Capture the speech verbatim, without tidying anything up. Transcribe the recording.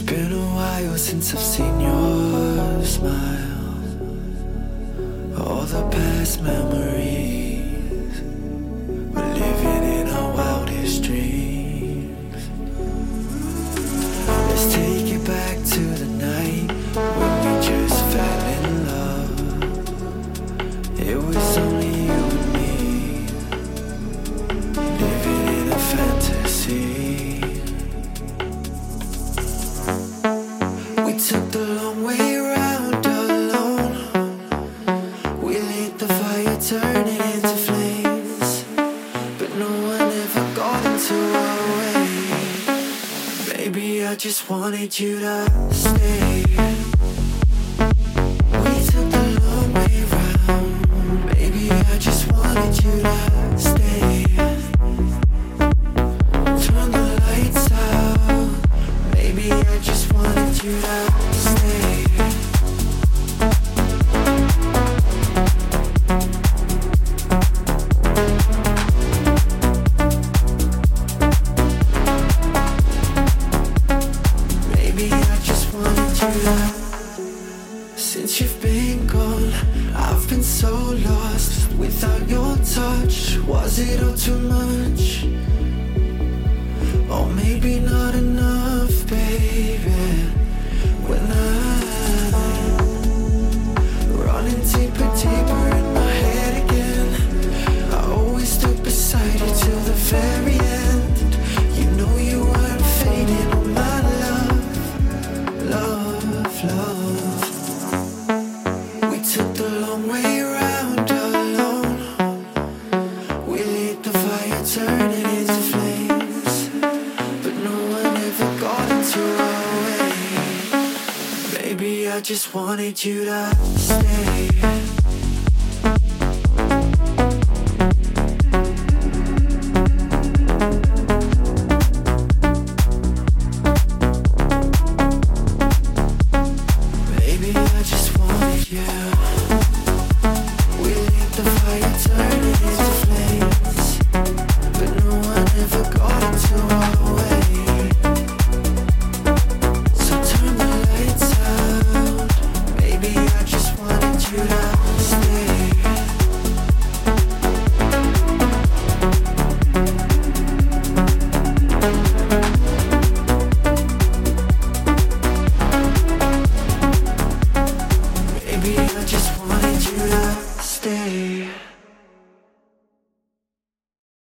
been a while since I've seen your smile. All the past memories, we're living in our wildest dreams. Let's take it back to the night when we just fell in love. It was only you and me, living in a fantasy. We took the long way round alone. We lit the fire, turning into flames, but no one ever got into our way. Baby, I just wanted you to stay. We took the long way round. Baby, I just wanted you to stay. Turn the lights out. Baby, I just wanted you to stay. Baby, I just wanted you to. Since you've been gone, I've been so lost without your touch. Was it all too much? Or maybe not enough, baby. When I'm running deeper, deeper in my head again, I always stood beside you till the very end. You know you weren't fading on my love, love, love. We took the long way round alone. We lit the fire, turning into flames, but no one ever got into our way. Baby, I just wanted you to stay.